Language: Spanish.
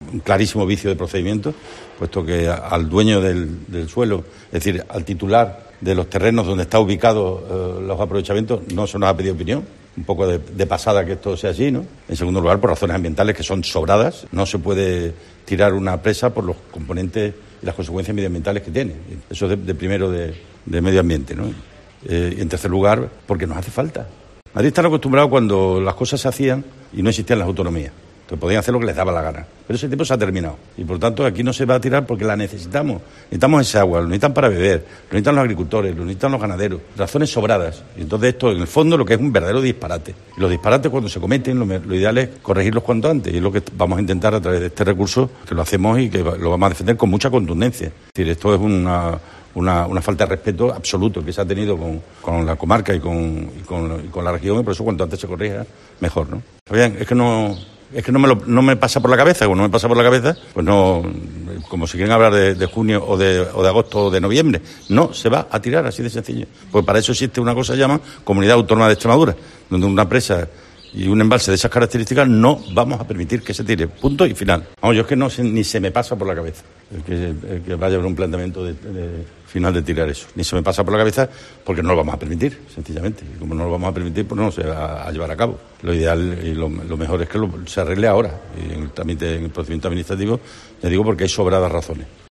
un clarísimo vicio de procedimiento, puesto que al dueño del suelo, es decir, al titular de los terrenos donde está ubicado los aprovechamientos, no se nos ha pedido opinión. Un poco de pasada que esto sea así, ¿no? En segundo lugar, por razones ambientales que son sobradas. No se puede tirar una presa por los componentes y las consecuencias medioambientales que tiene. Eso es de primero de medio ambiente, ¿no? Y en tercer lugar, porque nos hace falta. Madrid está acostumbrado cuando las cosas se hacían y no existían las autonomías. Entonces podían hacer lo que les daba la gana. Pero ese tiempo se ha terminado. Y por tanto aquí no se va a tirar porque la necesitamos. Necesitamos ese agua, lo necesitan para beber, lo necesitan los agricultores, lo necesitan los ganaderos. Razones sobradas. Y entonces esto, en el fondo, lo que es un verdadero disparate. Y los disparates cuando se cometen, lo ideal es corregirlos cuanto antes. Y es lo que vamos a intentar a través de este recurso, que lo hacemos y que lo vamos a defender con mucha contundencia. Es decir, esto es una falta de respeto absoluto que se ha tenido con la comarca y con la región, y por eso cuanto antes se corrija, mejor, ¿no? Bien, es que no me pasa por la cabeza. Como no me pasa por la cabeza, pues no, como si quieren hablar de junio o de agosto o de noviembre, no se va a tirar, así de sencillo. Pues para eso existe una cosa que se llama Comunidad Autónoma de Extremadura, donde una presa y un embalse de esas características no vamos a permitir que se tire. Punto y final. Vamos, yo es que ni se me pasa por la cabeza el que vaya a haber un planteamiento de final de tirar eso. Ni se me pasa por la cabeza porque no lo vamos a permitir, sencillamente. Y como no lo vamos a permitir, pues no se va a llevar a cabo. Lo ideal y lo mejor es que se arregle ahora. Y en el procedimiento administrativo, ya digo, porque hay sobradas razones.